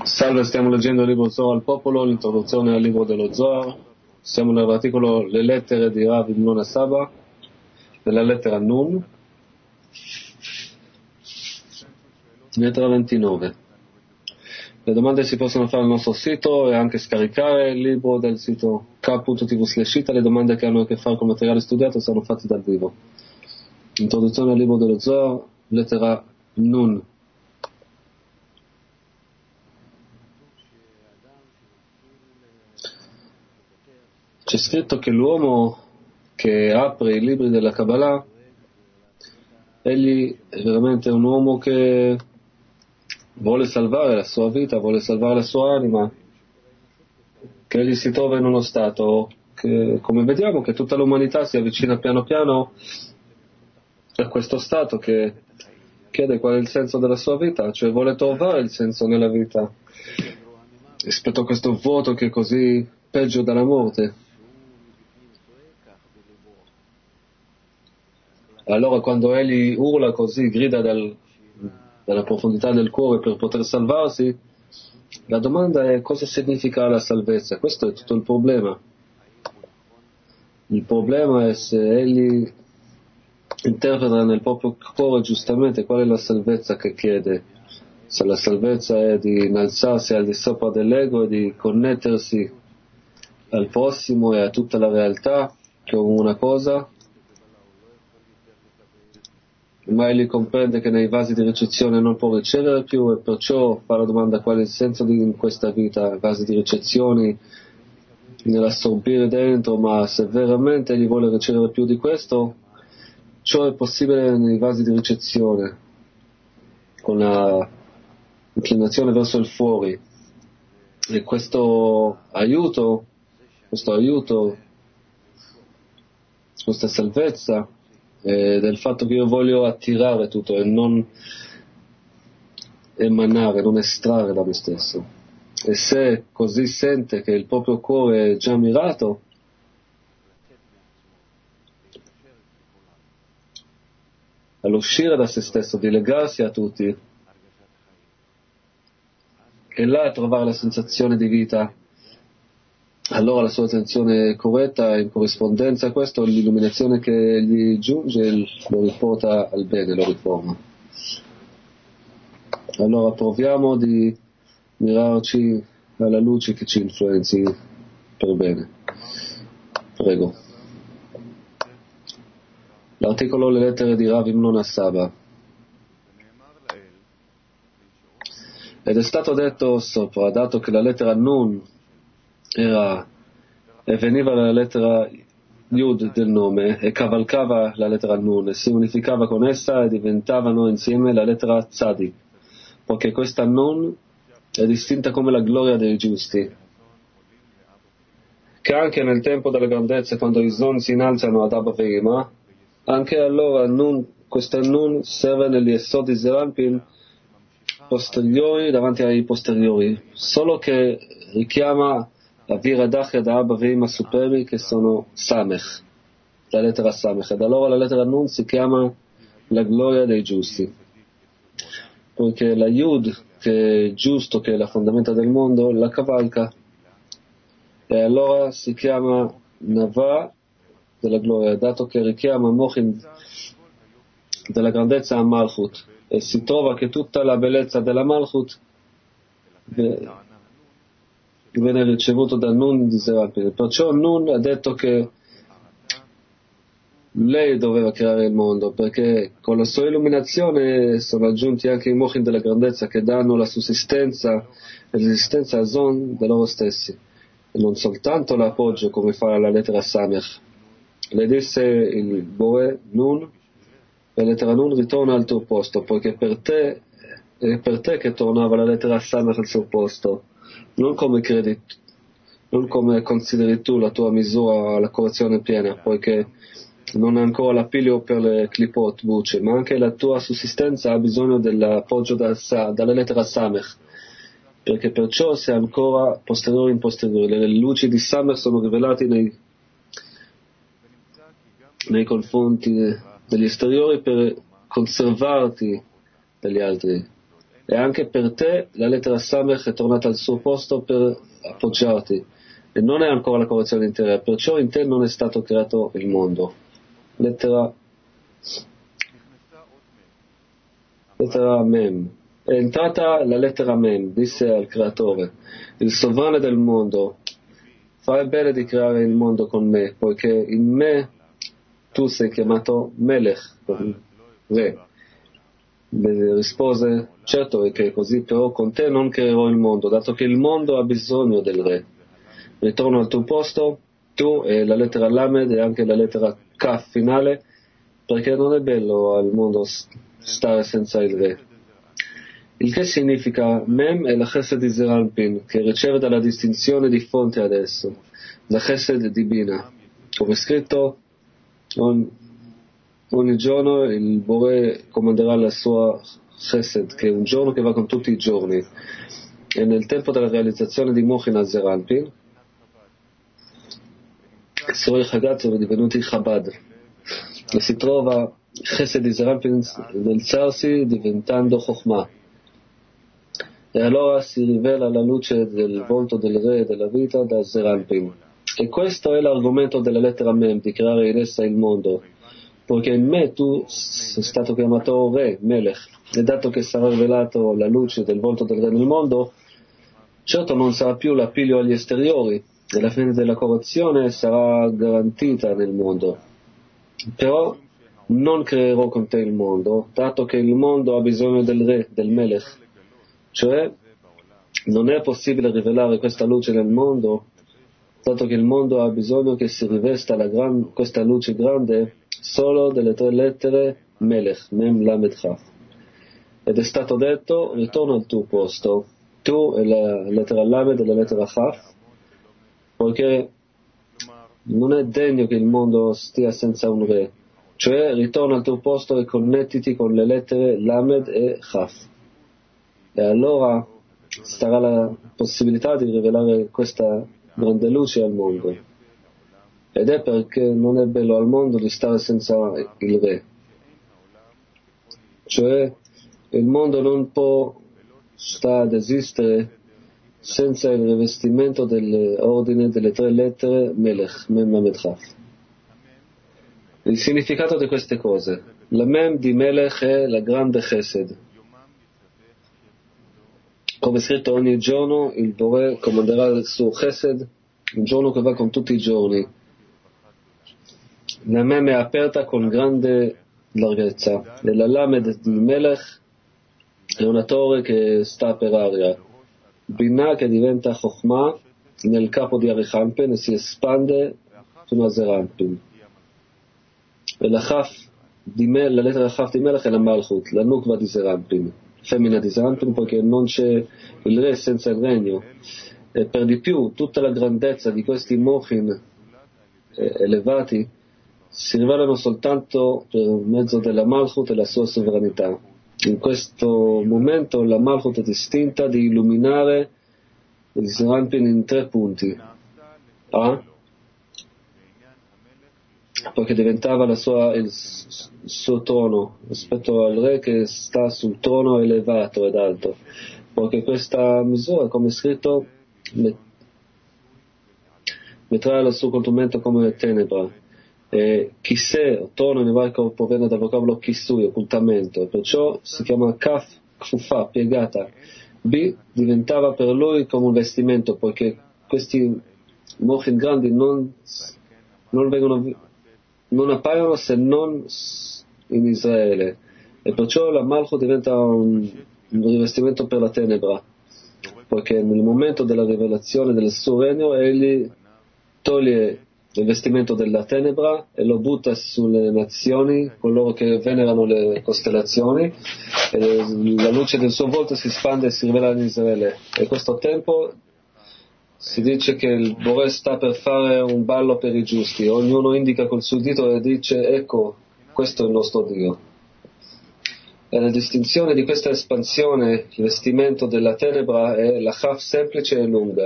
Salve, stiamo leggendo il libro Zohar al popolo, l'introduzione al libro dello Zohar. Siamo nell'articolo Le lettere di Rav Imnon Saba, nella lettera Nun, lettera 29. Le domande si possono fare al nostro sito e anche scaricare il libro del sito k.tv/ita. Le domande che hanno a che fare con materiale studiato sono fatte dal vivo. Introduzione al libro dello Zohar, lettera Nun. C'è scritto che l'uomo che apre i libri della Kabbalah, egli è veramente un uomo che vuole salvare la sua vita, vuole salvare la sua anima, che egli si trova in uno stato che, come vediamo, che tutta l'umanità si avvicina piano piano a questo stato, che chiede qual è il senso della sua vita, cioè vuole trovare il senso nella vita rispetto a questo vuoto che è così peggio della morte. Allora quando egli urla così, grida dalla profondità del cuore per poter salvarsi, la domanda è: cosa significa la salvezza? Questo è tutto il problema. Il problema è se egli interpreta nel proprio cuore giustamente qual è la salvezza che chiede. Se la salvezza è di innalzarsi al di sopra dell'ego e di connettersi al prossimo e a tutta la realtà come una cosa, ma egli comprende che nei vasi di ricezione non può ricevere più, e perciò fa la domanda: qual è il senso in questa vita? Vasi di ricezione, nell'assorbire dentro, ma se veramente egli vuole ricevere più di questo, ciò è possibile nei vasi di ricezione, con la inclinazione verso il fuori. E questo aiuto, questa salvezza, del fatto che io voglio attirare tutto e non emanare, non estrarre da me stesso. E se così sente che il proprio cuore è già mirato, all'uscire da se stesso, di legarsi a tutti, e là trovare la sensazione di vita, allora la sua attenzione è corretta, in corrispondenza a questo l'illuminazione che gli giunge lo riporta al bene, lo riforma. Allora proviamo di mirarci alla luce che ci influenzi per bene. Prego. L'articolo Le lettere di Rav Imnon Saba. Ed è stato detto sopra, dato che la lettera Nun era e veniva dalla lettera Yud del nome e cavalcava la lettera Nun e si unificava con essa e diventavano insieme la lettera Tzadik, poiché questa Nun è distinta come la gloria dei giusti, che anche nel tempo della grandezza, quando i Zon si innalzano ad Abba Veima, anche allora questa Nun serve negli Esodi Zerampin posteriori davanti ai posteriori, solo che richiama la Viradachia da Abba Veima superbi, che sono Samech, la lettera Samech, ed allora la lettera Nun si chiama la gloria dei giusti, poiché la Yud, che è giusto, che è la fondamenta del mondo, la cavalca, e allora si chiama Nava della gloria, dato che richiama Mochin della grandezza a Malchut, e si trova che tutta la bellezza della Malchut viene ricevuto da Nun di Zerapir. Perciò Nun ha detto che lei doveva creare il mondo, perché con la sua illuminazione sono aggiunti anche i mochin della grandezza, che danno la sussistenza e l'esistenza a Zon da loro stessi, e non soltanto l'appoggio come fa la lettera Samech. Le disse il Boe Nun: la lettera Nun ritorna al tuo posto, poiché per te è per te che tornava la lettera Samech al suo posto, non come credi, non come consideri tu la tua misura, la correzione piena, poiché non è ancora l'appiglio per le clipot bucce, ma anche la tua sussistenza ha bisogno dell'appoggio dalla lettera Samech, perché perciò sei ancora posteriore in posteriore. Le luci di Samech sono rivelate nei confronti degli esteriori per conservarti dagli altri. e anche per te la lettera Samech è tornata al suo posto per appoggiarti, e non è ancora la correzione intera, perciò in te non è stato creato il mondo. Lettera Mem. È entrata la lettera Mem, disse al creatore, il sovrano del mondo, fai bene di creare il mondo con me, poiché in me tu sei chiamato Melech, re. Rispose, certo è che è così, però con te non creerò il mondo, dato che il mondo ha bisogno del re. Ritorno al tuo posto, tu e la lettera Lamed e anche la lettera Kaf finale, perché non è bello al mondo stare senza il re. Il che significa Mem è la Chesed di Zeranpin, che riceve dalla distinzione di fonte adesso, la Chesed divina. Come scritto, ogni giorno il Bore comanderà la sua Chesed, che è un giorno che va con tutti i giorni. E nel tempo della realizzazione di Mochin a Zeranpin, i suoi Chagat sono divenuti Chabad. E si trova Chesed di Zeranpin nell'alzarsi diventando Chokhmah. E allora si rivela la luce del volto del re e della vita da Zeranpin. E questo è l'argomento della lettera Mem, di creare in essa il mondo. Perché in me tu sei stato chiamato re, Melech, e dato che sarà rivelato la luce del volto del re nel mondo, certo non sarà più l'appiglio agli esteriori, e la fine della corruzione sarà garantita nel mondo. Però non creerò con te il mondo, dato che il mondo ha bisogno del re, del Melech. Cioè, non è possibile rivelare questa luce nel mondo, dato che il mondo ha bisogno che si rivesta questa luce grande solo delle tre lettere Melech, Mem, Lamed, Chaf. Ed è stato detto, ritorno al tuo posto, tu e la lettera Lamed e la lettera Chaf, poiché non è degno che il mondo stia senza un re. Cioè, ritorna al tuo posto e connettiti con le lettere Lamed e Chaf. E allora sarà la possibilità di rivelare questa grande luce al mondo. Ed è perché non è bello al mondo di stare senza il re. Cioè, il mondo non può stare ad esistere senza il rivestimento dell'ordine delle tre lettere Melech, Mem, Lamed, Chaf. Il significato di queste cose. La Mem di Melech è la grande Chesed. Come scritto, ogni giorno il Bore comanderà il suo Chesed, un giorno che va con tutti i giorni. La Mem è aperta con grande larghezza e la Lamed di Melech è una torre che sta per aria. Binah che diventa Chokhmah nel capo di Arichampen e si espande fino a Zeranpin. E la lettera Chaf di Melech è la Malchut, la Nukva di Zeranpin. Femmina di Zeranpin, perché non c'è il re senza il regno, e per di più tutta la grandezza di questi mochin elevati si rivelano soltanto per mezzo della Malchut e la sua sovranità. In questo momento la Malchut è distinta di illuminare il Zeranpin in tre punti. A, perché diventava il suo trono rispetto al re che sta sul trono elevato ed alto, perché questa misura, come è scritto, metterà il suo contumento come tenebra. E chissè, trono in ebraico proviene dal vocabolo chissui, occultamento, e perciò si chiama kaf, kfufa, piegata. B diventava per lui come un vestimento, poiché questi mochin grandi non appaiono se non in Israele, e perciò la Malchut diventa un rivestimento per la tenebra, poiché nel momento della rivelazione del suo regno egli toglie il vestimento della tenebra e lo butta sulle nazioni, coloro che venerano le costellazioni, e la luce del suo volto si espande e si rivela in Israele. E a questo tempo si dice che il Bore sta per fare un ballo per i giusti, ognuno indica col suo dito e dice: ecco, questo è il nostro Dio. E la distinzione di questa espansione, il vestimento della tenebra, è la Chaf semplice e lunga.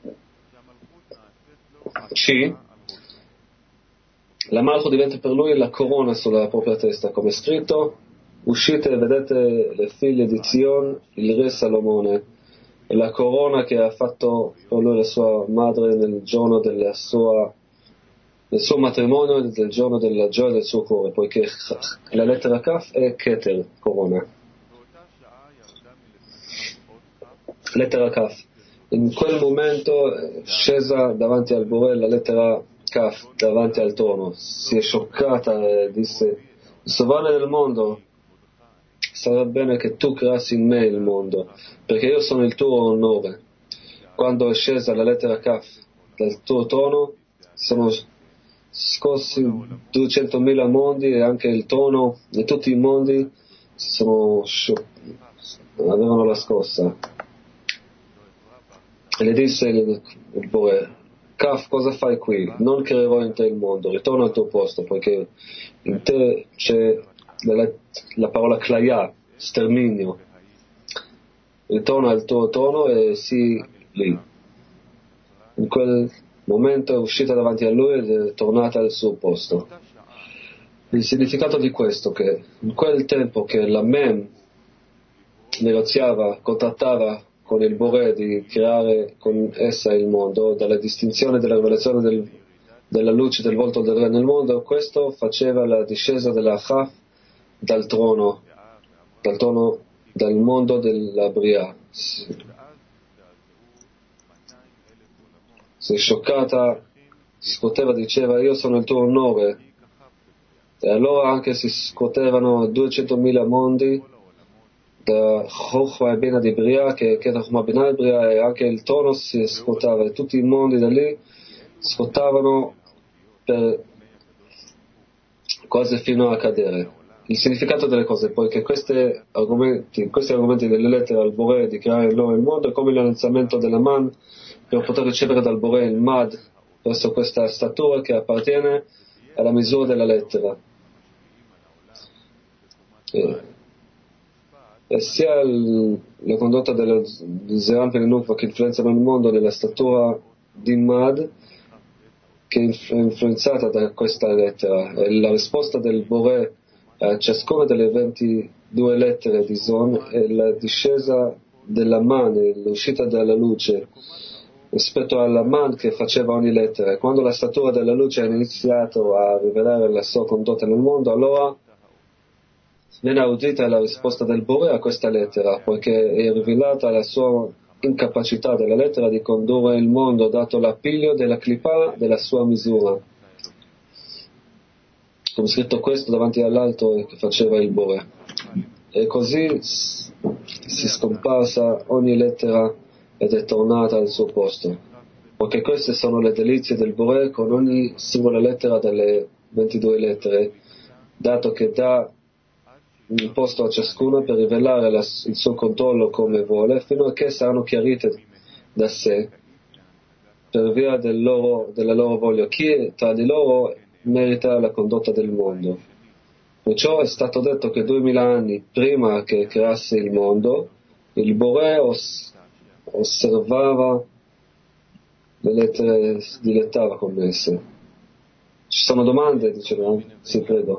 C, la Malchut diventa per lui la corona sulla propria testa, come è scritto: uscite, vedete le figlie di Zion, il re Salomone, e la corona che ha fatto per lui la sua madre nel giorno del suo matrimonio e del giorno della gioia del suo cuore, poiché la lettera Kaf è Keter, corona. Lettera Kaf. In quel momento è scesa davanti al Bore la lettera Kaf, davanti al trono. Si è scioccata e disse: Sovrano del mondo, sarebbe bene che tu creassi in me il mondo, perché io sono il tuo onore. Quando è scesa la lettera Kaf dal tuo trono, sono scossi 200.000 mondi e anche il trono e tutti i mondi avevano la scossa. E le disse il Bore: Kaf, cosa fai qui? Non creerò in te il mondo, ritorna al tuo posto, poiché in te c'è la parola klaya, sterminio. Ritorna al tuo trono e sii lì. In quel momento è uscita davanti a lui ed è tornata al suo posto. Il significato di questo è che in quel tempo che la Mem negoziava, contattava con il Bore di creare con essa il mondo, dalla distinzione della rivelazione della luce del volto del re nel mondo, questo faceva la discesa della Chaf dal trono, dal mondo della Bria. Si è scioccata, si scuoteva, diceva: io sono il tuo onore. E allora anche si scuotevano 200.000 mondi da Chokhmah e Bina di Bria, che è Chokhmah Bina di Bria, e anche il trono si scuotava, e tutti i mondi da lì scuotavano per quasi fino a cadere. Il significato delle cose, poiché questi argomenti delle lettere al Bore di creare il loro il mondo è come l'innalzamento della man per poter ricevere dal Bore il Mad verso questa statura che appartiene alla misura della lettera. E sia la condotta di Zeran Pelinukva che influenzano il mondo della statura di Mad, che è influenzata da questa lettera, e la risposta del Bore a ciascuna delle 22 lettere di Zon è la discesa della man, l'uscita dalla luce rispetto alla man che faceva ogni lettera. Quando la statura della luce ha iniziato a rivelare la sua condotta nel mondo, allora viene udita la risposta del Bore a questa lettera, poiché è rivelata la sua incapacità della lettera di condurre il mondo, dato l'appiglio della clipa della sua misura. Come scritto questo davanti all'alto che faceva il Bore. E così si scomparsa ogni lettera ed è tornata al suo posto. Poiché queste sono le delizie del Bore con ogni singola lettera delle 22 lettere, dato che dà un posto a ciascuna per rivelare il suo controllo come vuole, fino a che saranno chiarite da sé per via della loro voglia. Chi tra di loro merita la condotta del mondo. Perciò è stato detto che 2000 anni prima che creasse il mondo, il Bore osservava le lettere, si dilettava con esse. Ci sono domande? Diceva? Sì, credo.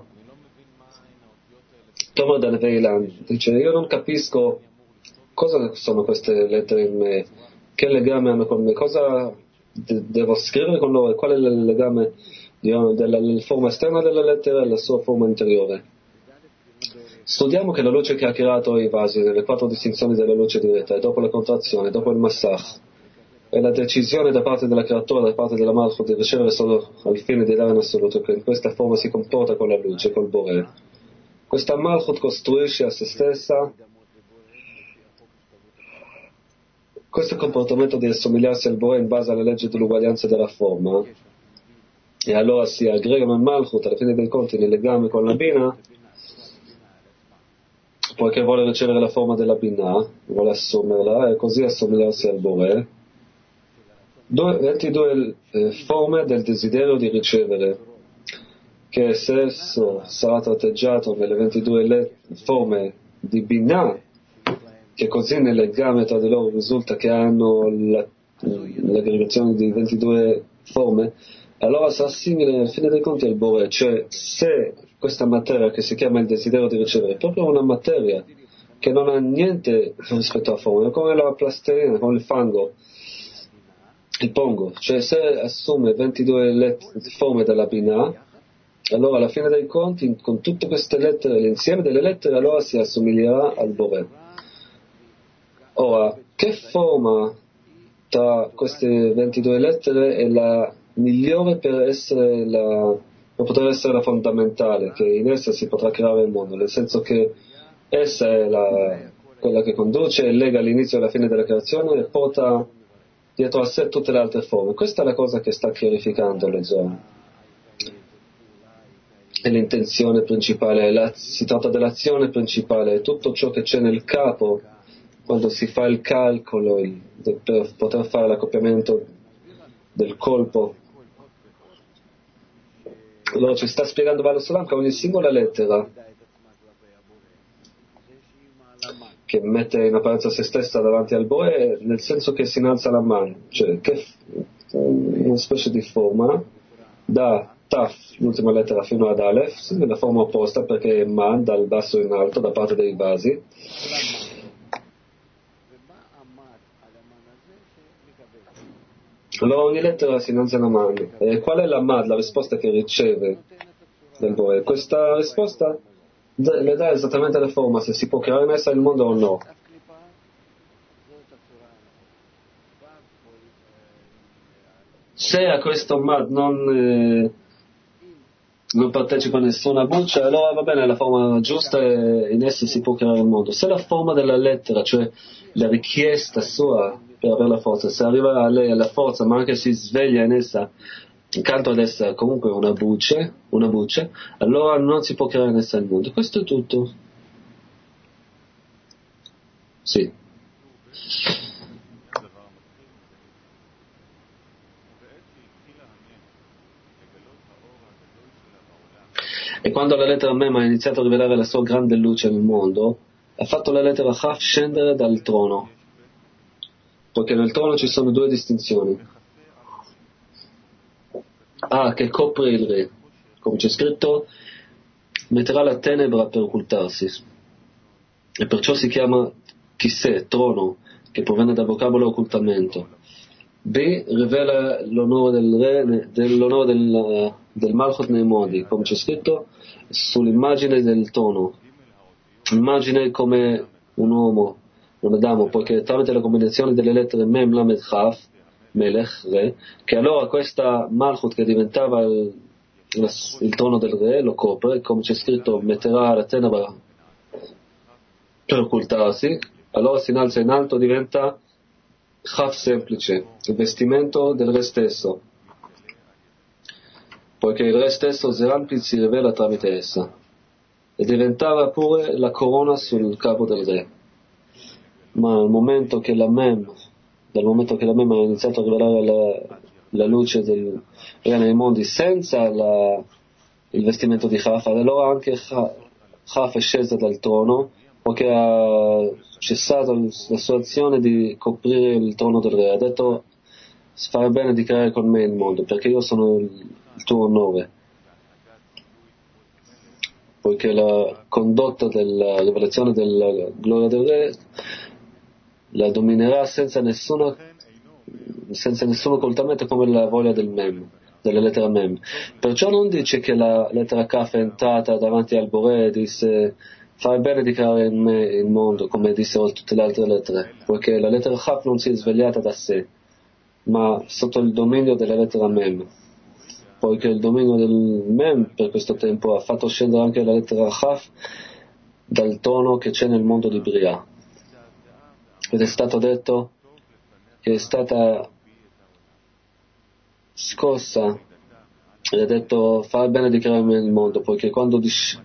Tomer Dan Veilan dice: io non capisco cosa sono queste lettere in me, che legame hanno con me, cosa devo scrivere con loro, qual è il legame della forma esterna della lettera e la sua forma interiore. Studiamo che la luce che ha creato i vasi, le 4 distinzioni della luce diretta, e dopo la contrazione, dopo il massach, e la decisione da parte della creatura, da parte della Malchut, di ricevere solo al fine di dare in assoluto, che in questa forma si comporta con la luce, col Bore. Questa Malchut costruisce a se stessa questo comportamento di assomigliarsi al Bore in base alla legge dell'uguaglianza della forma, e allora si aggrega nel Malchut, alla fine dei conti, nel legame con la Bina, poiché vuole ricevere la forma della Binah, vuole assumerla e così assomigliarsi al Bore. 22 forme del desiderio di ricevere, che se esso sarà tratteggiato nelle 22 forme di Binah, che così nel legame tra di loro risulta che hanno l'aggregazione di 22 forme, allora sarà simile alla fine dei conti al Bore. Cioè, se questa materia che si chiama il desiderio di ricevere, è proprio una materia che non ha niente rispetto a forma, è come la plastilina, come il fango, il pongo, cioè se assume 22 forme della Binah, allora alla fine dei conti, con tutte queste lettere, l'insieme delle lettere, allora si assomiglierà al Boré. Ora, che forma tra queste 22 lettere è la migliore per poter essere la fondamentale, che in essa si potrà creare il mondo, nel senso che essa è quella che conduce e lega l'inizio e la fine della creazione e porta dietro a sé tutte le altre forme. Questa è la cosa che sta chiarificando le zone. È l'intenzione principale, si tratta dell'azione principale, è tutto ciò che c'è nel capo quando si fa il calcolo per poter fare l'accoppiamento del colpo. Allora ci sta spiegando Baal Sulam che ogni singola lettera che mette in apparenza se stessa davanti al Boe, nel senso che si innalza la mano, cioè che una specie di forma da Taf, l'ultima lettera, fino ad Aleph, nella forma opposta perché è Man, dal basso in alto, da parte dei vasi. Allora ogni lettera si innalza una mano. E qual è la Mad, la risposta che riceve del Boe? Questa risposta le dà esattamente la forma, se si può creare in essa il mondo o no. Se a questo Mad non partecipa nessuna buccia, allora va bene, la forma giusta e in essa si può creare il mondo. Se la forma della lettera, cioè la richiesta sua per avere la forza, se arriva a lei alla forza, ma anche si sveglia in essa, accanto ad essa comunque una buccia, allora non si può creare in essa il mondo. Questo è tutto. Sì. E quando la lettera Mem ha iniziato a rivelare la sua grande luce nel mondo, ha fatto la lettera Chaf scendere dal trono, perché nel trono ci sono due distinzioni. A, che copre il re, come c'è scritto, metterà la tenebra per occultarsi, e perciò si chiama Kisè, trono, che proviene dal vocabolo occultamento. B, rivela l'onore del re, l'onore del Malchut nei modi, come c'è scritto, sull'immagine del trono. Immagine come un uomo, un Adamo, poiché tramite la combinazione delle lettere Mem, Lamed, Chaf, Melech, re, che allora questa Malchut che diventava il trono del re lo copre, come c'è scritto, metterà la tenebra per occultarsi, allora si innalza in alto, diventa Chaf semplice, il vestimento del re stesso, poiché il re stesso Zeranpil si rivela tramite essa, e diventava pure la corona sul capo del re. Ma dal momento che la Mem ha iniziato a rivelare la luce del re nei mondi senza il vestimento di Chaf, allora anche Chaf è scesa dal trono, poiché ha cessato la sua azione di coprire il trono del re. Ha detto: fai bene di creare con me il mondo, perché io sono il tuo onore. Poiché la condotta della rivelazione della gloria del re la dominerà senza nessun occultamento, come la voglia del Mem, della lettera Mem. Perciò non dice che la lettera Kaf è entrata davanti al Boré e disse: fai bene di creare in me il mondo, come dissero tutte le altre lettere, poiché la lettera Chaf non si è svegliata da sé, ma sotto il dominio della lettera Mem, poiché il dominio del Mem per questo tempo ha fatto scendere anche la lettera Chaf dal trono che c'è nel mondo di Bria. Ed è stato detto che è stata scossa ed ha detto: fai bene di creare il mondo, poiché quando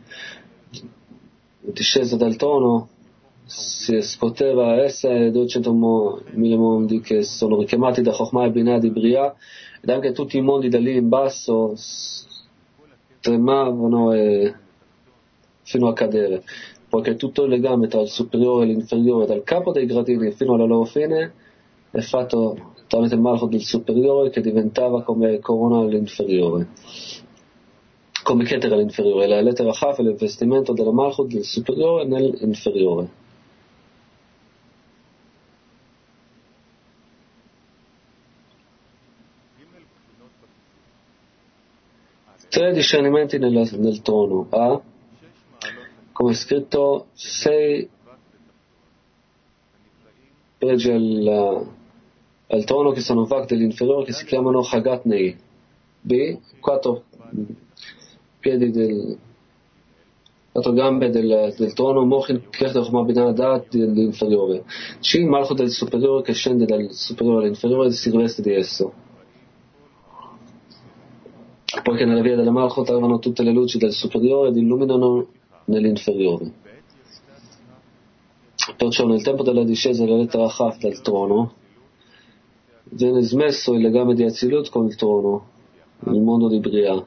discesa dal trono si scuoteva essa e 200.000 mondi che sono richiamati da Chokhmah e Binah di Bria, ed anche tutti i mondi da lì in basso tremavano fino a cadere, poiché tutto il legame tra il superiore e l'inferiore, dal capo dei gradini fino alla loro fine, è fatto tramite il Malchut del superiore, che diventava come corona all'inferiore. come Keter all'inferiore. La lettera Chaf è l'investimento della Malchut del superiore nell'inferiore. Tre discernimenti nel trono. A, come è scritto, 6 pregi al trono che sono Vak dell'inferiore, che si chiamano Hagat Nei. B, 4 gambe del trono, Mochin Keter Chokmah Binah Da'at dell'inferiore. C, Malchut del superiore che scende dal superiore all'inferiore e si riveste di esso. Poiché nella via della Malchut arrivano tutte le luci del superiore ed illuminano nell'inferiore. Perciò nel tempo della discesa della lettera Chaf dal trono viene smesso il legame di Azilut con il trono, il mondo di Bria,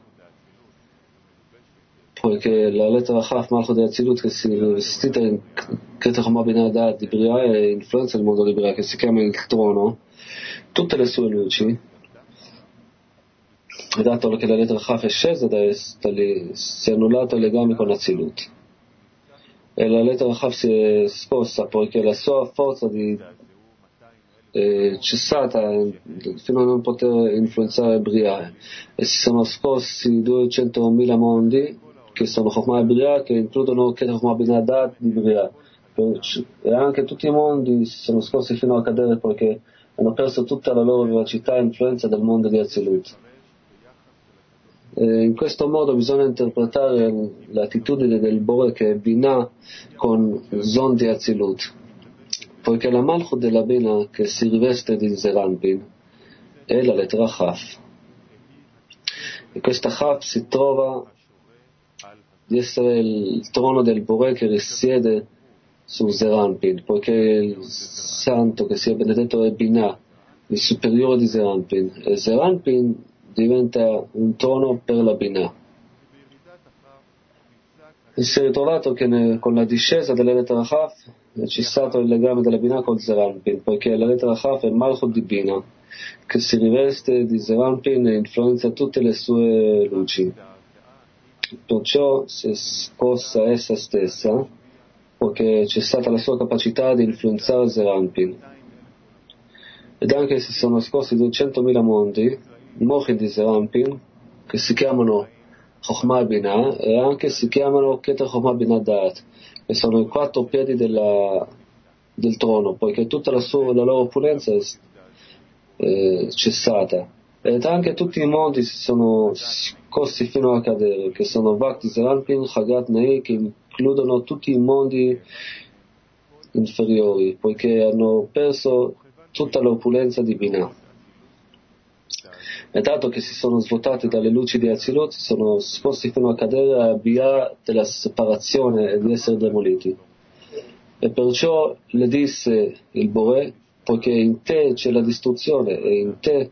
poiché la lettera Chaf Malchut di Azilut, che si è vestita in Keter Chokmah Binah Da'at di Bria e influenza il mondo di Bria, che si chiama il trono, tutte le sue luci, e dato che la lettera Chaf è scesa da lì, si è annullato il legame con Azilut. E la lettera Chaf si è scossa poiché la sua forza cessata fino a non poter influenzare Bria, e si sono scossi 200.000 mondi che sono Chokmah e Bria, che includono Keter Chokmah Binah Da'at di Bria, e anche tutti i mondi si sono scossi fino a cadere poiché hanno perso tutta la loro vivacità e influenza del mondo di Azilut. In questo modo bisogna interpretare l'attitudine del Bore che è Binah con Zon di Azilut, poiché la Malchut della Binah che si riveste di Zeranpin è la lettera Chaf, e questa Chaf si trova di essere il trono del Bore che risiede su Zeranpin, poiché il santo che sia benedetto è Binah, il superiore di Zeranpin, e Zeranpin diventa un trono per la Binah. E si è ritrovato che con la discesa della lettera Chaf è cessato il legame della Binah con Zeranpin, poiché la lettera Chaf è Malchut di Binah, che si riveste di Zeranpin e influenza tutte le sue luci. Perciò si è scossa essa stessa, poiché c'è stata la sua capacità di influenzare Zeranpin. Ed anche si sono scossi 200.000 mondi, Mochin di Zeranpin, che si chiamano Chokmah e Binah, e anche si chiamano Keter Chokmah Binah Da'at, che sono i 4 piedi del trono, poiché tutta la loro opulenza è cessata. Ed anche tutti i mondi si sono scossi fino a cadere, che sono Vak di Zeranpin, Hagat Nei, che includono tutti i mondi inferiori, poiché hanno perso tutta l'opulenza di Binah. E dato che si sono svuotati dalle luci di Azilut, si sono scossi fino a cadere a Bia della separazione e di essere demoliti. E perciò le disse il Bore, poiché in te c'è la distruzione e in te,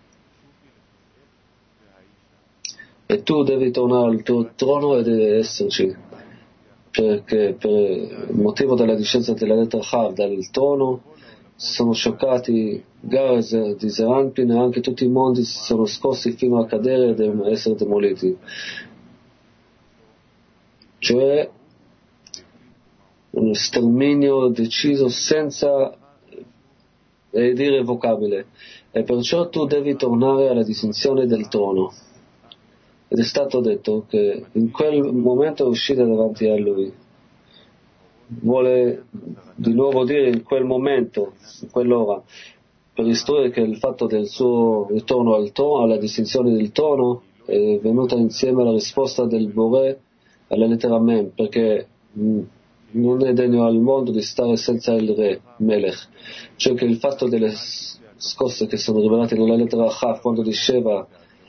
e tu devi tornare al tuo trono ed esserci, perché per il motivo della discenza della lettera Chav dal trono si sono scioccati Gazer di Zeranpin, e anche tutti i mondi si sono scossi fino a cadere ed essere demoliti, cioè uno sterminio deciso ed irrevocabile. E perciò tu devi tornare alla distinzione del trono. Ed è stato detto che in quel momento è uscita davanti a lui. Vuole di nuovo dire in quel momento, in quell'ora, per istruire che il fatto del suo ritorno al trono, alla distinzione del trono, è venuta insieme alla risposta del Bore alla lettera Mem, perché non è degno al mondo di stare senza il re, Melech. Cioè che il fatto delle scosse che sono rivelate nella lettera Chaf, quando diceva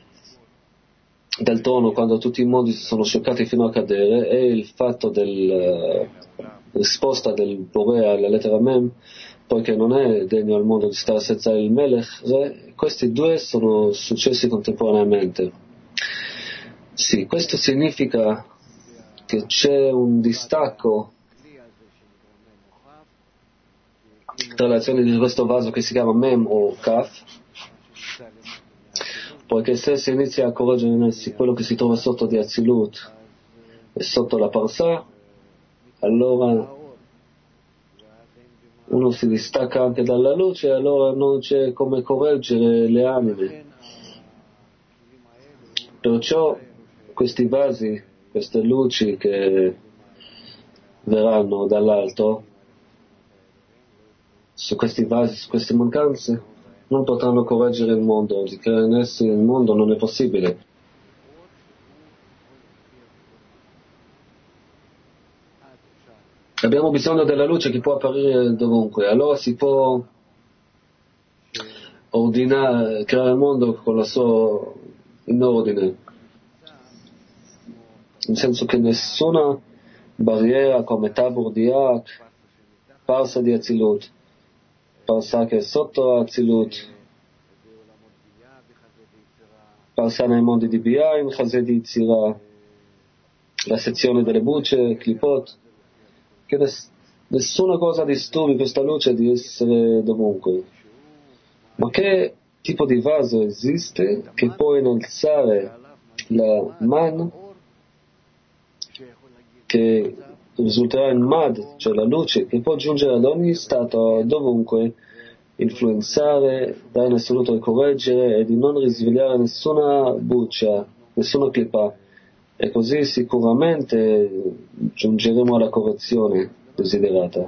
dal trono, quando tutti i mondi si sono scioccati fino a cadere, e il fatto della risposta del Bore alla lettera Mem, poiché non è degno al mondo di stare senza il Melech, questi due sono successi contemporaneamente. Sì, questo significa che c'è un distacco tra le azioni di questo vaso che si chiama Mem o Kaf, poiché se si inizia a correggere in essi quello che si trova sotto di Azilut e sotto la Parsà, allora uno si distacca anche dalla luce e allora non c'è come correggere le anime. Perciò questi vasi, queste luci che verranno dall'alto, su questi vasi, su queste mancanze, non potranno correggere il mondo, di creare in essi il mondo non è possibile. Abbiamo bisogno della luce che può apparire dovunque, allora si può ordinare, creare il mondo con la sua in ordine, nel senso che nessuna barriera come Tabur di Ak, Parsa di Azilut, Parsa che è sotto Azilut, Parsa nei mondi di Bia, in Chazé di Itzira, la sezione delle bucce, Klipot, che nessuna cosa disturbi questa luce di essere dovunque. Ma che tipo di vaso esiste che può innalzare la man, che risulterà in mad, cioè la luce, che può giungere ad ogni stato, dovunque, influenzare, dare in assoluto e correggere e di non risvegliare nessuna buccia, nessuna clipa. E così sicuramente giungeremo alla correzione desiderata.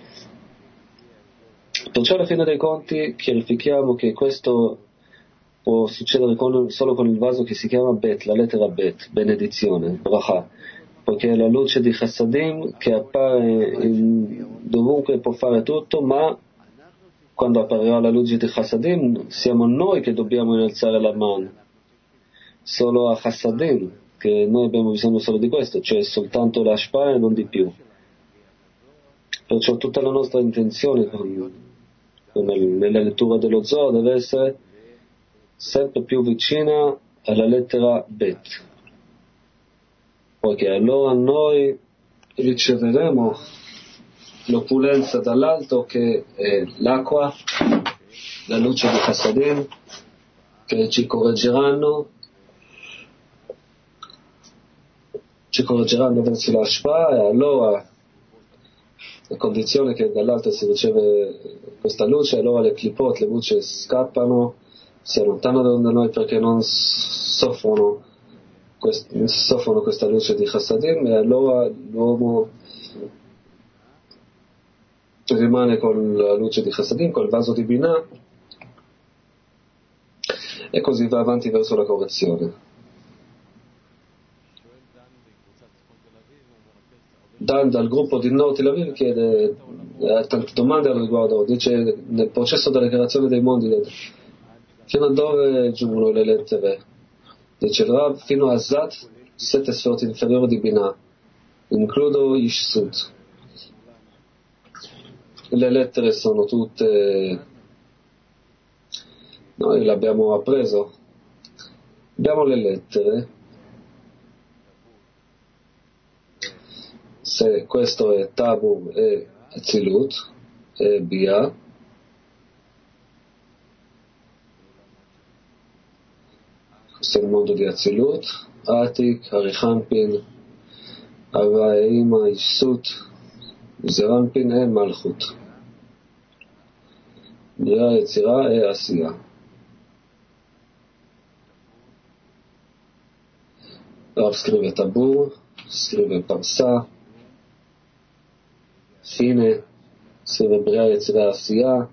Perciò alla fine dei conti chiarifichiamo che questo può succedere solo con il vaso che si chiama Bet, la lettera Bet, benedizione, bracha, perché è la luce di Chassadim che appare dovunque può fare tutto, ma quando apparirà la luce di Chassadim siamo noi che dobbiamo innalzare la mano, solo a Chassadim, che noi abbiamo bisogno solo di questo, cioè soltanto l'ashpa e non di più. Perciò tutta la nostra intenzione nella lettura dello Zohar deve essere sempre più vicina alla lettera Bet, poiché allora noi riceveremo l'opulenza dall'alto che è l'acqua, la luce di Chassadim, che ci correggeranno verso la Shpa, e allora la condizione che dall'alto si riceve questa luce, allora le clipot, le bucce scappano, si allontanano da noi perché non soffrono questa luce di Chassadim, e allora l'uomo rimane con la luce di Chassadim, col vaso di Binah, e così va avanti verso la correzione. Dan dal gruppo di Nord Tel Aviv chiede, ha tante domande al riguardo, dice nel processo della creazione dei mondi fino a dove giungono le lettere? Dice il Rab, fino a Zat, 7 sfere inferiori di Binah, includo Ishsut. Le lettere sono tutte, noi le abbiamo appreso, abbiamo le lettere. Se questo è Tabur e Azilut e Bia, questo è il mondo di Azilut, Atik, Arichanpin, Ava e Ima, Ishsut, Zeranpin e Malchut, Bria, Yetzira e Asiya. Rav scrive Tabur, scrive Parsa, fine, scrive Bria, Yetzira, Asiya,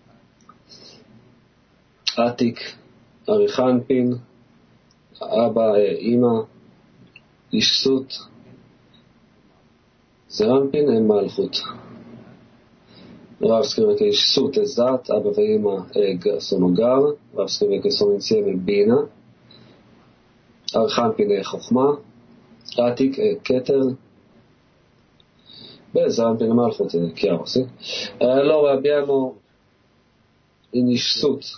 Atik, Arichanpin, Abba e Ima, Ishsut, Zeranpin e Malchut. Rav scrive che Ishsut è Zat, Abba e Ima sono Gar, Rav scrive che sono insieme Bina, Arichanpin è Chokhmah, Atik è Keter, Zeranpin e Malchut è chiaro, sì? Allora abbiamo in Ishsut,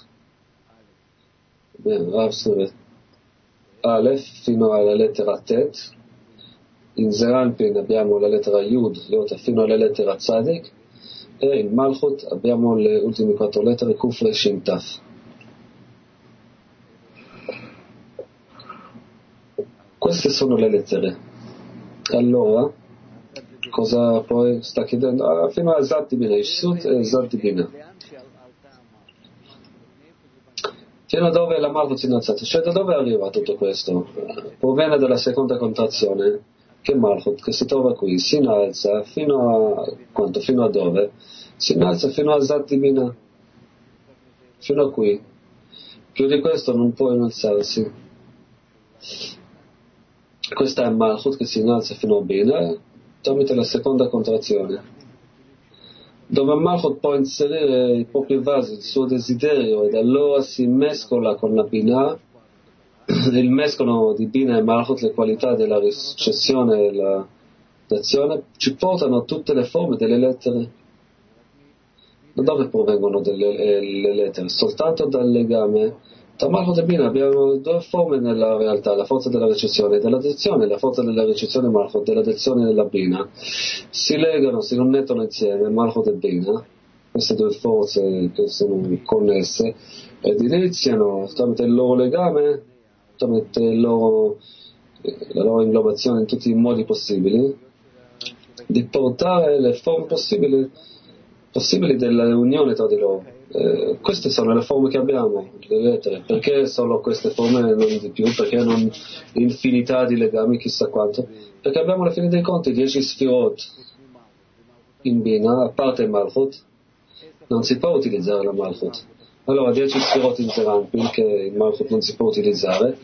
Rav scrive Aleph fino alla lettera Tet, in Zeranpin abbiamo la lettera Yud fino alla lettera Tzadik, e in Malchut abbiamo le ultime 4 lettere Kuf Re Shin Taf. Queste sono le lettere. Allora, cosa poi sta chiedendo? Fino a Zat Dibina, Ishsut e Zat Dibina. Fino a dove la Malchut si è innalzata. Cioè, da dove arriva tutto questo? Proviene dalla seconda contrazione, che Malchut, che si trova qui, si innalza fino a quanto? Fino a dove? Si innalza fino a Zat Dibina. Fino a qui. Più di questo non può innalzarsi. Questa è Malchut che si innalza fino a Bina tramite la seconda contrazione, dove Malchut può inserire i propri vasi, il suo desiderio, ed allora si mescola con la Bina. Il mescolo di Bina e Malchut, le qualità della ricezione e la d'azione, ci portano tutte le forme delle lettere. Da dove provengono le lettere? Soltanto dal legame tra Malchut e Bina. Abbiamo due forme nella realtà: la forza della ricezione e della dazione. La forza della ricezione Malchut, della dazione della Bina si legano, si connettono insieme, Malchut e Bina, queste due forze che sono connesse, ed iniziano tramite il loro legame, tramite la loro inglobazione in tutti i modi possibili, di portare le forme possibili dell'unione tra di loro. Queste sono le forme che abbiamo, le lettere. Perché solo queste forme, non di più? Perché non infinità di legami, chissà quanto? Perché abbiamo alla fine dei conti 10 sfirot in Bina, a parte Malchut. Non si può utilizzare la Malchut. Allora 10 sfirot in Zeranpin, che in Malchut non si può utilizzare,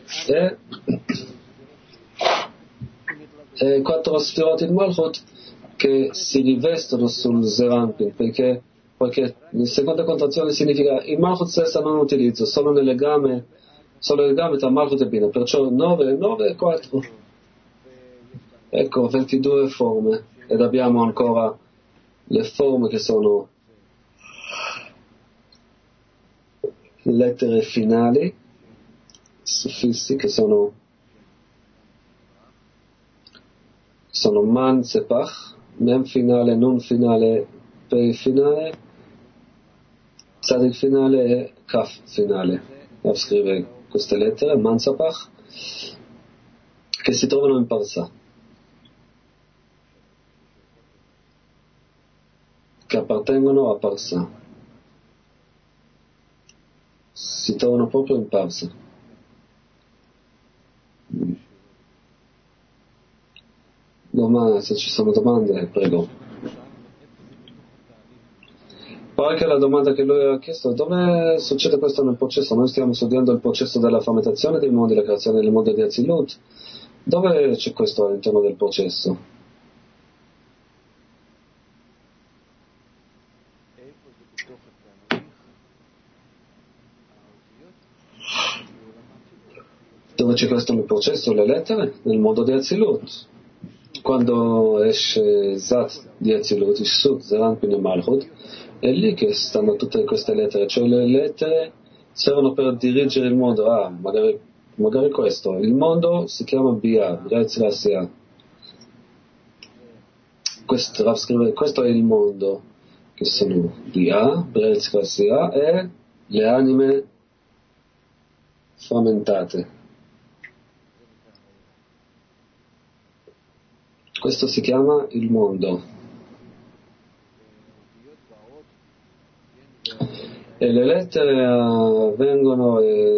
e 4 sfirot in Malchut che si rivestono sul Zeranpin, poiché in seconda contrazione significa il Malchut stessa non utilizzo, solo il legame tra Malchut e Bina, perciò 9 e 4. Ecco, 22 forme, ed abbiamo ancora le forme che sono lettere finali, suffissi, che sono man, sepach, mem finale, nun finale, pei finale, tzadik finale e kaf finale. Rav scrive queste lettere, man, sepach, che si trovano in Parsa, che appartengono a Parsa, si trovano proprio in Parsa. Domani, se ci sono domande, prego. Poi anche la domanda che lui ha chiesto: dove succede questo nel processo? Noi stiamo studiando il processo della fermentazione dei mondi, la creazione del mondo di Azilut. Dove c'è questo all'interno del processo? Dove c'è questo nel processo? Le lettere? Nel mondo di Azilut. Quando esce Zat di Azilut, Ishsut, Zeranpin e Malchut, è lì che stanno tutte queste lettere. Cioè le lettere servono per dirigere il mondo. Magari questo. Il mondo si chiama Bia, B'Eretz. Questo è il mondo, che sono Bia, B'Eretz e le anime frammentate. Questo si chiama il mondo. E le lettere vengono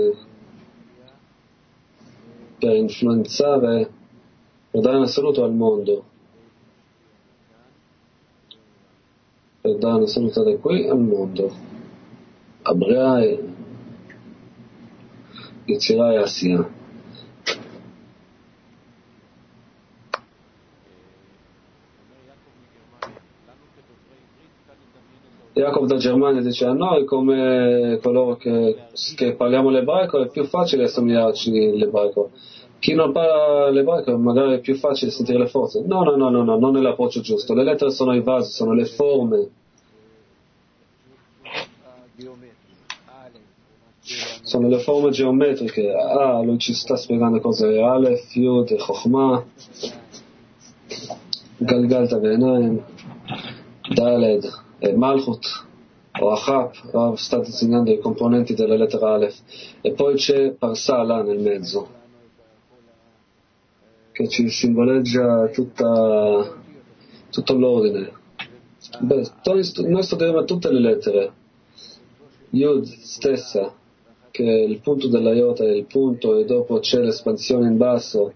per influenzare, per dare un assoluto al mondo, per dare un assoluto da qui al mondo. Abrea e Yetzirah e Asiya. Jacob da Germania dice: a noi come coloro che parliamo l'ebraico è più facile assomigliarci l'ebraico. Chi non parla l'ebraico magari è più facile sentire le forze. No, non è l'approccio giusto. Le lettere sono i vasi, sono le forme. Sono le forme geometriche. Lui ci sta spiegando cos'è Aleph, Yud, Chokhmah, Galgalta Ve'enaim, Daled e Malchut o Achap. Rav sta disegnando i componenti della lettera Aleph, e poi c'è Parsa là nel mezzo. che ci simboleggia tutto l'ordine. Noi studieremo tutte le lettere. Yud stessa, che è il punto della iota, è il punto, e dopo c'è l'espansione in basso,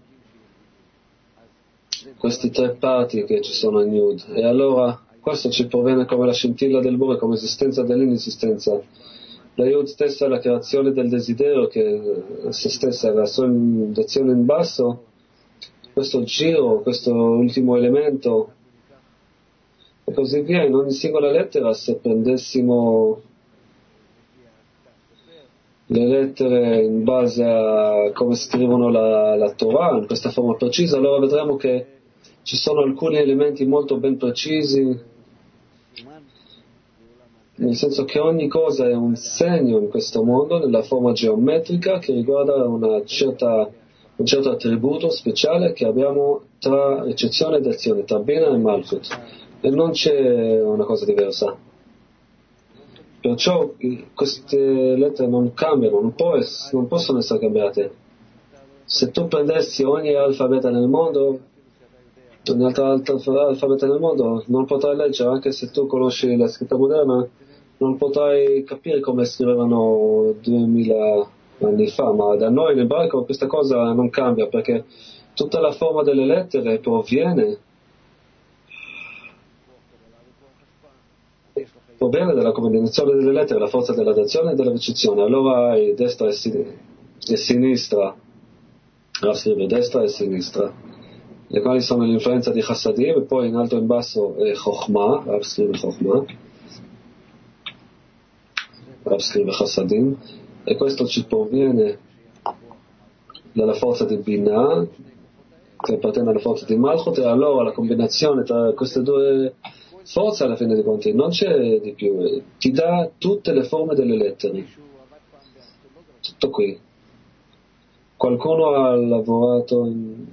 questi tre parti che ci sono in Yud. E allora questo ci proviene come la scintilla del Bore, come esistenza dell'inesistenza. La Yud stessa è la creazione del desiderio, che è se stessa è la sua induzione in basso, questo giro, questo ultimo elemento, e così via. In ogni singola lettera, se prendessimo le lettere in base a come scrivono la Torah, in questa forma precisa, allora vedremo che ci sono alcuni elementi molto ben precisi, nel senso che ogni cosa è un segno in questo mondo, nella forma geometrica, che riguarda un certo attributo speciale che abbiamo tra ricezione ed azione, tra Bina e Malchut, e non c'è una cosa diversa. Perciò queste lettere non cambiano, non possono essere cambiate. Se tu prendessi ogni alfabeta nel mondo, ogni altro alfabeto nel mondo, non potrai leggere, anche se tu conosci la scrittura moderna, non potrai capire come scrivevano 2000 anni fa, ma da noi in ebraico questa cosa non cambia, perché tutta la forma delle lettere proviene dalla combinazione delle lettere, la forza della dazione e della ricezione. Allora hai destra e sinistra, scrive destra e sinistra, le quali sono l'influenza di Chassadim, e poi in alto e in basso è Chokhmah, scrive Chokhmah, scrive Chassadim, e questo ci proviene dalla forza di Binah, che appartiene alla forza di Malchut, e allora la combinazione tra queste due forze, alla fine dei conti, non c'è di più, ti dà tutte le forme delle lettere, tutto qui. Qualcuno ha lavorato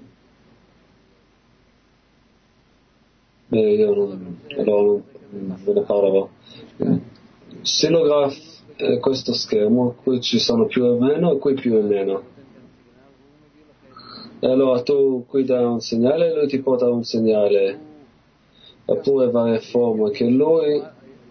io non ve ne parlerò. Silograph è questo schermo, qui ci sono più e meno e qui più e meno. E allora tu qui dai un segnale e lui ti porta un segnale, oppure varie forme che lui,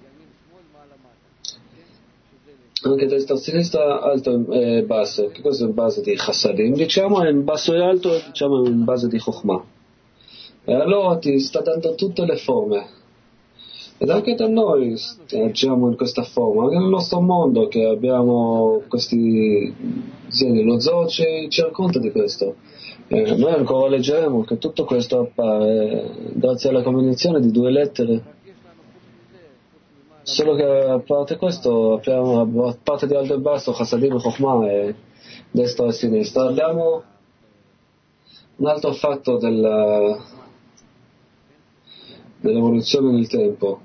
anche destra e sinistra, alto e basso. Che cosa è in base di Chassadim? Diciamo in basso e alto, diciamo in base di Chokhmah. E allora ti sta dando tutte le forme. Ed anche da noi agiamo in questa forma, anche nel nostro mondo, che abbiamo questi segni. Lo Zohar ci racconta di questo. Noi ancora leggeremo che tutto questo appare grazie alla combinazione di due lettere. Solo che a parte questo, a parte di alto e basso, Chassadim e Chokhmah, e destra e sinistra, abbiamo un altro fatto dell'evoluzione nel tempo,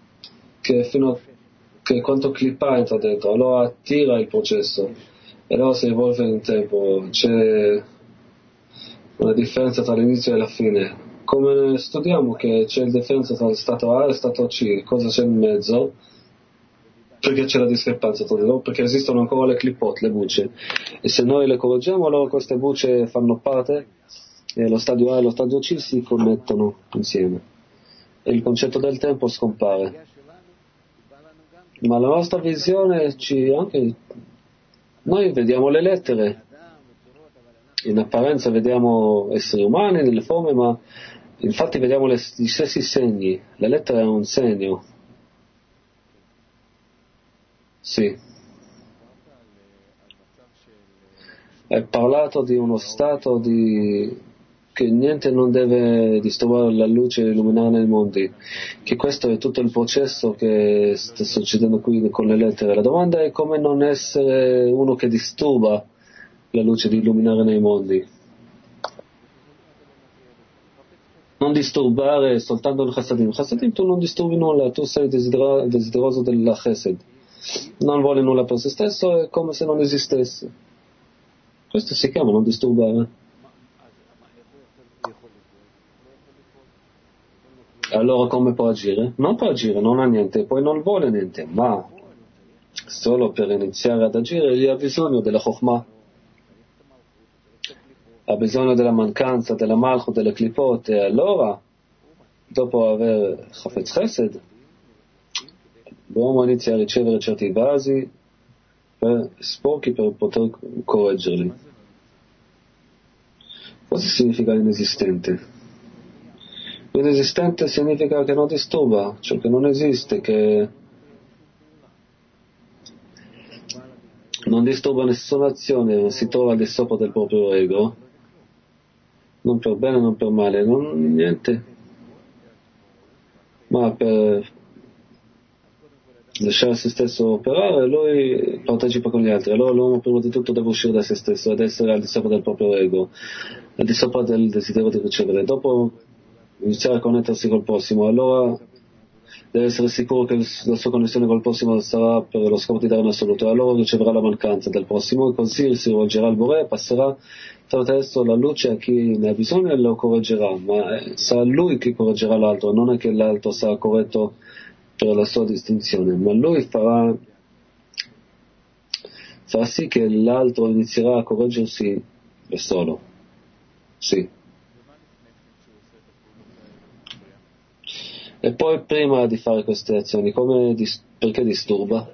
che quanto clipa entra dentro, allora attira il processo e allora si evolve nel tempo. C'è una differenza tra l'inizio e la fine, come studiamo che c'è la differenza tra il stato A e il stato C, cosa c'è in mezzo, perché c'è la discrepanza tra loro, perché esistono ancora le clipot, le bucce, e se noi le correggiamo allora queste bucce fanno parte, e lo stadio A e lo stadio C si connettono insieme e il concetto del tempo scompare. Ma la nostra visione anche noi vediamo le lettere, in apparenza vediamo esseri umani nelle forme, ma infatti vediamo gli stessi segni. La lettera è un segno. Sì. È parlato di uno stato che niente non deve disturbare la luce e illuminare i mondi, che questo è tutto il processo che sta succedendo qui con le lettere. La domanda è come non essere uno che disturba la luce di illuminare nei mondi. Non disturbare soltanto il Chassadim. Il Chassadim tu non disturbi nulla, tu sei desideroso della Chesed. Non vuole nulla per se stesso, è come se non esistesse. Questo si chiama non disturbare. Allora come può agire? Non può agire, non ha niente, poi non vuole niente, ma solo per iniziare ad agire gli ha bisogno della Chokhmah. ha bisogno della mancanza della Malchut, delle Klipot, e allora, dopo aver Chafetz Chesed, l'uomo inizia a ricevere certi vasi sporchi per poter correggerli. Cosa significa inesistente? Inesistente significa che non disturba, cioè che non esiste, che non disturba nessuna azione, si trova al di sopra del proprio ego, non per bene, non per male, niente, ma per lasciare se stesso operare, lui partecipa con gli altri. Allora l'uomo prima di tutto deve uscire da se stesso ed essere al di sopra del proprio ego, al di sopra del desiderio di ricevere, dopo iniziare a connettersi col prossimo. Allora deve essere sicuro che la sua connessione col prossimo sarà per lo scopo di dare un assoluto, allora riceverà la mancanza del prossimo e così si rivolgerà al Bore e passerà attraverso la luce a chi ne ha bisogno e lo correggerà, ma sarà lui che correggerà l'altro, non è che l'altro sarà corretto per la sua distinzione, ma lui farà sì che l'altro inizierà a correggersi da solo. Sì. E poi prima di fare queste azioni, perché disturba?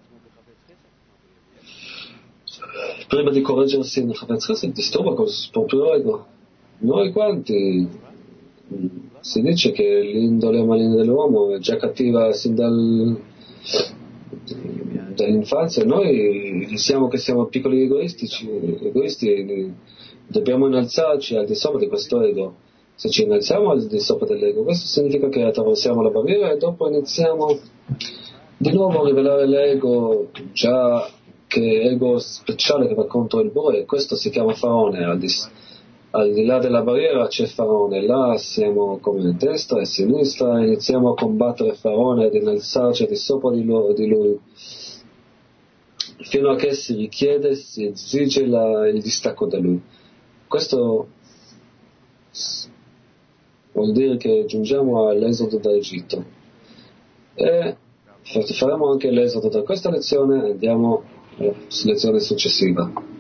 Prima di correggersi in Chafetz Chesed disturba col proprio ego. Noi quanti? Si dice che l'indole maligna dell'uomo è già cattiva sin dall'infanzia. Noi siamo piccoli egoisti, dobbiamo innalzarci al di sopra di questo ego. Se ci innalziamo al di sopra dell'ego, questo significa che attraversiamo la barriera e dopo iniziamo di nuovo a rivelare l'ego, già che ego speciale che va contro il Bore. Questo si chiama Faraone. Al di là della barriera c'è Faraone, là siamo come a destra e a sinistra, iniziamo a combattere Faraone, ad innalzarci al di sopra di lui, fino a che si richiede, si esige il distacco da lui. Questo vuol dire che giungiamo all'esodo da Egitto e faremo anche l'esodo da questa lezione e andiamo alla lezione successiva.